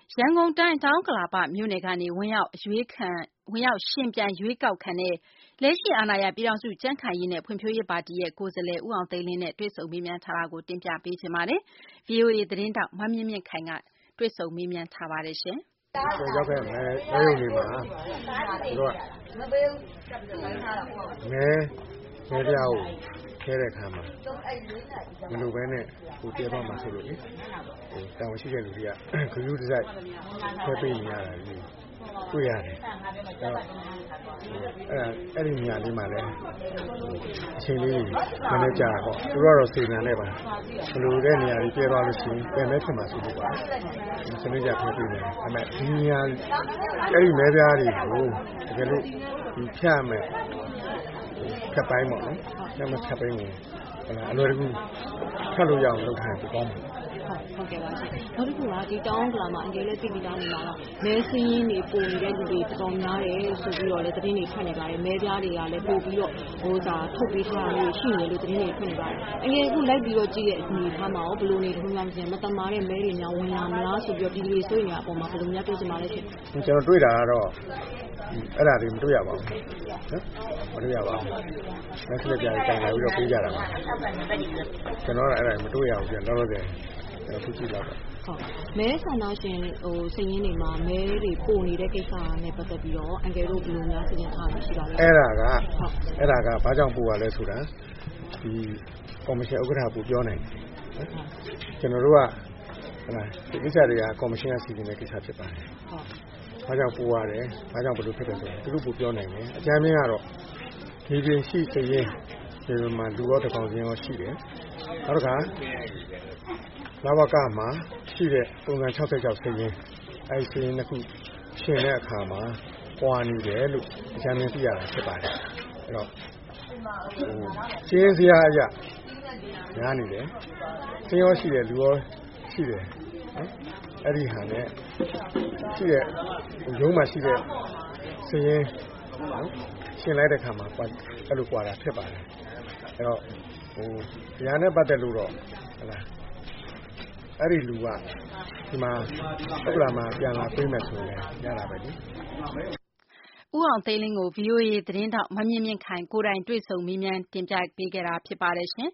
ရန်ကုန်တိုင်းတောင်ဥက္ကလာပမြို့နယ်ကနေဝင်ရောက်ယှဉ်ပြိုင်ရွေးကောက်ခံတဲ့လက်ရှိအာဏာရပြည်ထောင်စုကြံ့ခိုင်ရေးနဲ့ဖွံ့ဖြိုးရေးပါတီရဲ့ကိုယ်စားလှယ်ဦးအောင်သိန်းလင်းနဲ့တွေ့ဆုံမေးမြန်းထားတာကိုတင်ပြပေးချင်ပါတယ်။ VOA သတင်းတောက်မမြင့်မြင့်ခိုင်ကတွေ့ဆုံမေးမြန်းထားပါတယ်ရှင်။ရောက်ခဲ့မယ်။ရုံဒီမှာတို့ကမဲပြောက်ခဲတဲ့ခါမှာမလိုပဲနဲ့ဟိုပြေတော့မှာဆိုလို့လေဟိုတောင်ရှိတဲ့လူတွေကဂရုတစိုက်ဖဲပေးနေရတာကြီးတွေ့ရတယ်အဲ့ဒီနေရာလေးမှာလည်းအချိန်လေးနည်းနည်းကြာတော့သူတို့တော့စေတနာနဲ့ပါဘလိုတဲ့နေရာကြီးပြေသွားလို့ရှိရင်ပြန်မဲဖြစ်မှာဆိုလို့ပါစနေကြဖဲပေးနေတယ်အဲ့မဲ့ဒီနေရာအဲ့ဒီမဲပြားတွေကိုတကယ်လို့ဒီဖြတ်မယ်ခက်ပိုင်းပေါ့နော်ညမခက်ပိုင်းကိုအလွယ်တကူဖတ်လို့ရအောင်လုပ်ထားတယ်ကောင်းတယ်ဟုတ်ကဲ့ပါရှင်နောက်တစ်ခုကဒီတောင်းကလာမှာအငယ်လေးသိပြီးသားနေမှာတော့မဲစင်းရင်းတွေပုံနေတဲ့လူတွေတော်တော်များတယ်ဆိုပြီးတော့လည်းသတင်းတွေထွက်နေပါတယ်မဲပြားတွေကလည်းပို့ပြီးတော့ဟိုစာထုတ်ပေးထားတာမျိုးရှိနေလို့သတင်းတွေထွက်နေပါတယ်အငယ်အခုလိုက်ပြီးတော့ကြည့်တဲ့အနေထားမှာရောဘယ်လိုနေထုံးများမစင်မတမာတဲ့မဲတွေများဝင်လာမလားဆိုပြီးတော့ဒီလိုဆိုရင်အပေါ်မှာဘယ်လိုများပြောချင်ပါလဲရှင်ကျွန်တော်တွေ့တာကတော့အဲ့ဒါတွေမတွေ့ရပါဘူးနော်မတွေ့ရပါဘူးလက်စလက်ပြားတိုင်လာပြီးတော့ပြေးကြတာပါကျွန်တော်ကအဲ့ဒါမတွေ့ရဘူးပြန်တော့တယ်သူကြည့်တော့ဟုတ်မဲဆန္ဒရှင်ဟိုစည်ရင်းတွေမှာမဲတွေပို့နေတဲ့ကိစ္စနဲ့ပတ်သက်ပြီးတော့အန်ကယ်တို့ဘယ်လိုများစီစဉ်ထားလို့ရှိပါလဲအဲ့ဒါကဘာကြောင့်ပို့ရလဲဆိုတာဒီကော်မရှင်ဥက္ကဋ္ဌပို့ပြောနိုင်တယ်ကျွန်တော်တို့ကဟုတ်လားဒီကိစ္စတွေကကော်မရှင်ကစီစဉ်တဲ့ကိစ္စဖြစ်ပါတယ်ဟုတ်ဘာကြောင့်ပို့ရတယ်ဘာကြောင့်ဘယ်လိုဖြစ်တယ်ဆိုတော့သူတို့ပို့ပြောနိုင်တယ်အကြမ်းမြင်ကတော့ဒီပြင်ရှိစည်ရင်းဒီမှာလူတော်တစ်ကောင်စင်းရောရှိတယ်နောက်တစ်ခါလာဘကမှာရှိတဲ့ပုံစံ66စည်ရင်းအဲဒီစည်ရင်းတစ်ခုရှင်တဲ့အခါမှာပွာနေတယ်လို့အကြမ်းမြင်သိရတာဖြစ်ပါတယ်အဲ့တော့စည်ရင်းစရာအရညားနေတယ်စည်ရောရှိတယ်လူရောရှိတယ်အဲ့ဒီဟာနဲ့ရှိတဲ့ရုံးမှာရှိတဲ့စည်ရင်းရှင်လိုက်တဲ့ခါမှာအဲ့လိုကွာတာဖြစ်ပါတယ်အဲ့တော့ဟိုတရားနဲ့ပတ်သက်လို့တော့ဟုတ်လားအဲ့ဒီလူကဒီမှာဥက္ကလာမှာပြန်လာပြေးမယ်ဆိုရင်ရတာပဲလေဦးအောင်သိန်းလင်းကို VOA သတင်းတောက်မမြင့်မြင့်ခိုင်ကိုယ်တိုင်တွေ့ဆုံမေးမြန်းတင်ပြပေးခဲ့တာဖြစ်ပါတယ်ရှင်